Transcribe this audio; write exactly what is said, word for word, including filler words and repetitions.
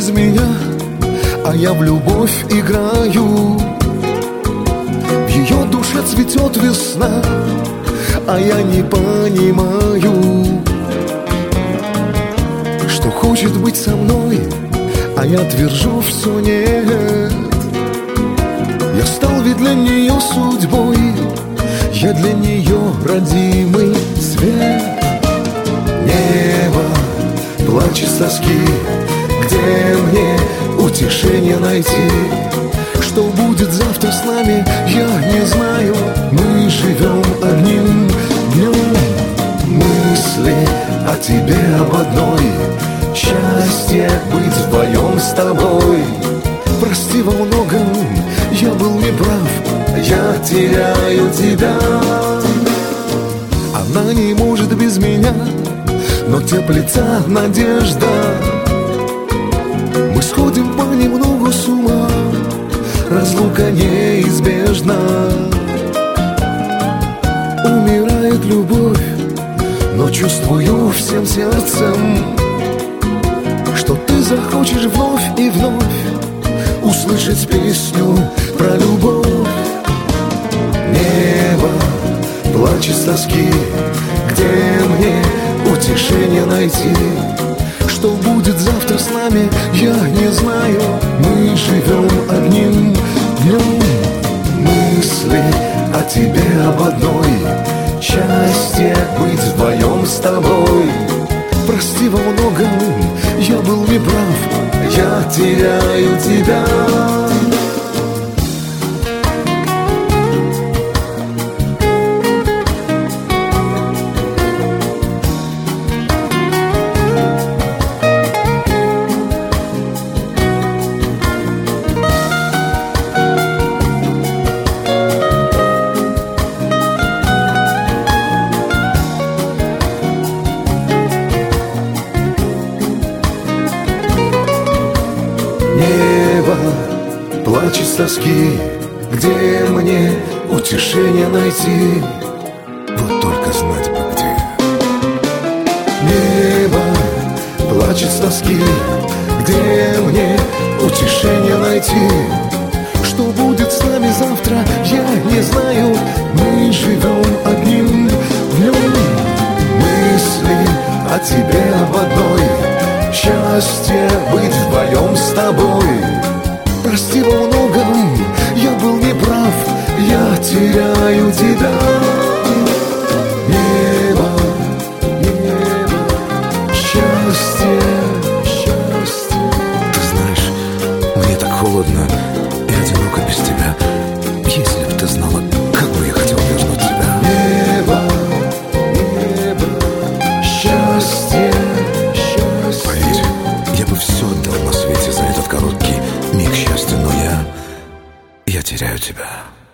без меня, а я в любовь играю. В ее душе цветет весна, а я не понимаю, что хочет быть со мной, а я твержу все нет. Я стал ведь для нее судьбой, я для нее родимый свет. Небо плачет с тоски, где мне утешение найти? Что будет завтра с нами, я не знаю. Мы живем одним днем. Мысли о тебе об одной, счастье быть вдвоем с тобой. Прости во многом, я был неправ, я теряю тебя. Она не может без меня, но теплится надежда. Мы сходим понемногу с ума, разлука неизбежна. Умирает любовь, но чувствую всем сердцем, что ты захочешь вновь и вновь услышать песню про любовь. Небо плачет с тоски, где мне утешение найти? Что будет завтра с нами, я не знаю. Мы живем одним днем. Мысли о тебе об одной, счастье быть вдвоем с тобой. Прости во многом, я был неправ, я теряю тебя. Небо плачет с тоски, где мне утешение найти? Вот только знать бы где. Небо плачет с тоски, где мне утешение найти? Что будет с нами завтра, я не знаю. Мы живем одним днем. Мысли о тебе об одной, счастье быть вдвоем с тобой. Прости во многом, я был неправ, я теряю тебя. Небо, небо, счастье, счастье. Ты знаешь, мне так холодно и одиноко без тебя. Если бы ты знала, как бы я хотел вернуть тебя. Небо, небо, счастье. Поверь, я бы все отдал на свете за этот короткий миг счастья, но я... я теряю тебя.